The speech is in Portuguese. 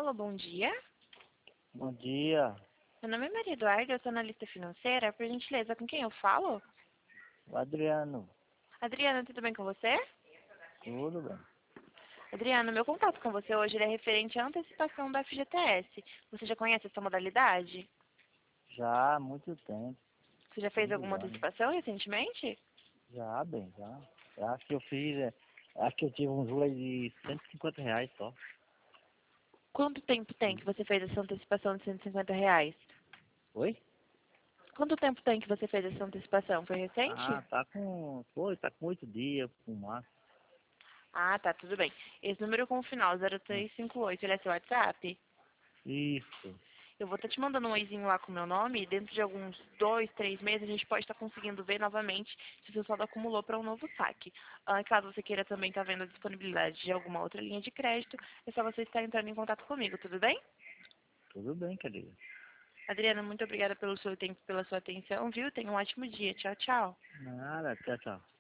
Alô, bom dia. Bom dia, Meu nome é Maria Eduarda, eu sou analista financeira. Por gentileza, com quem eu falo? o Adriano. Adriana, tudo bem com você? Tudo bem? Adriana, meu contato com você hoje ele é referente à antecipação do FGTS. Você já conhece essa modalidade? Já há muito tempo, Você já fez muitos alguma anos. antecipação recentemente? Já, bem, já. Acho que eu fiz, acho que eu tive um juro aí de R$ 150 só. Quanto tempo tem que você fez essa antecipação de R$ 150? Oi? Quanto tempo tem que você fez essa antecipação? Foi recente? Ah, tá com 8 dias, com máximo. Ah, tá, tudo bem. Esse número com o final 0358, ele é seu WhatsApp? Isso, Eu vou estar te mandando um oizinho lá com o meu nome e dentro de alguns 2, 3 meses a gente pode estar conseguindo ver novamente se o seu saldo acumulou para um novo saque. Caso você queira também estar vendo a disponibilidade de alguma outra linha de crédito, é só você estar entrando em contato comigo, tudo bem? tudo bem, querida. Adriana, muito obrigada pelo seu tempo e pela sua atenção, viu? Tenha um ótimo dia. Tchau, tchau. Nada, tchau, tchau.